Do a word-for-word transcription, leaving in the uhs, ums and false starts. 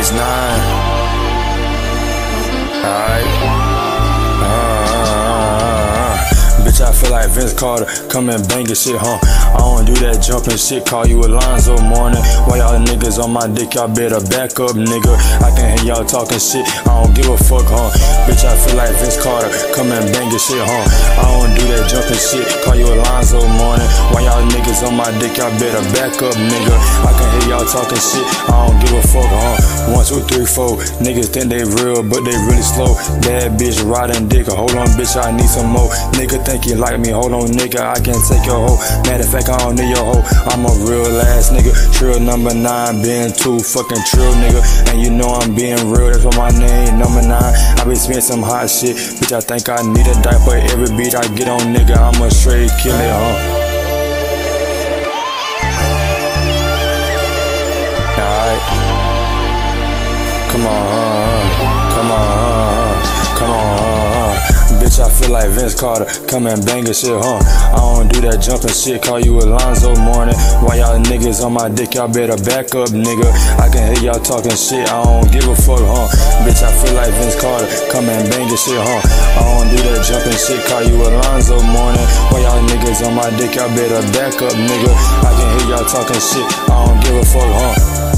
six nine. Alright. Uh, uh, uh, bitch, I feel like Vince Carter. Come and bang your shit, huh? I don't do that jumping shit. Call you Alonzo morning. Why y'all niggas on my dick? Y'all better back up, nigga. I can hear y'all talking shit. I don't give a fuck, huh? Bitch, I feel like Vince Carter. Come and bang your shit, huh? I don't do that jumping shit. Call you Alonzo morning. Why y'all niggas on my dick? Y'all better back up, nigga. I can hear y'all talking shit. I don't give a fuck, huh? One, two, three, four. Niggas think they real, but they really slow. Bad bitch riding dick. Hold on, bitch, I need some more. Nigga think you like me. Hold on, nigga, I can take your hoe. Matter of fact, I don't need your hoe. I'm a real ass nigga. Trill number nine, being too fucking trill, nigga. And you know I'm being real. That's why my name number nine. I been spending some hot shit. Bitch, I think I need a diaper. Every beat I get on, nigga, I'm a straight kill it, huh? Alright. Come on, huh? Come on, huh? Come on, huh? Bitch, I feel like Vince Carter. Come and bang your shit, huh? I don't do that jumping shit. Call you Alonzo morning. Why y'all niggas on my dick? Y'all better back up, nigga. I can hear y'all talking shit. I don't give a fuck, huh? Bitch, I feel like Vince Carter. Come and bang your shit, huh? I don't do that jumping shit. Call you Alonzo morning. Why y'all niggas on my dick? Y'all better back up, nigga. I can hear y'all talking shit. I don't give a fuck, huh?